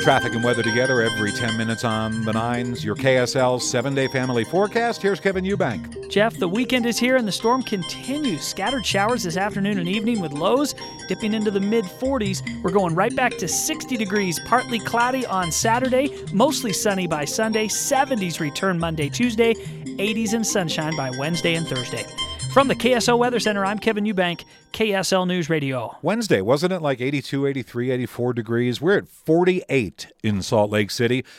Traffic and weather together every 10 minutes on the 9s. Your KSL 7-day family forecast. Here's Kevin Eubank. Jeff, the weekend is here and the storm continues. Scattered showers this afternoon and evening with lows dipping into the mid-40s. We're going right back to 60 degrees, partly cloudy on Saturday, mostly sunny by Sunday, 70s return Monday, Tuesday, 80s and sunshine by Wednesday and Thursday. From the KSL Weather Center, I'm Kevin Eubank, KSL News Radio. Wednesday, wasn't it like 82, 83, 84 degrees? We're at 48 in Salt Lake City.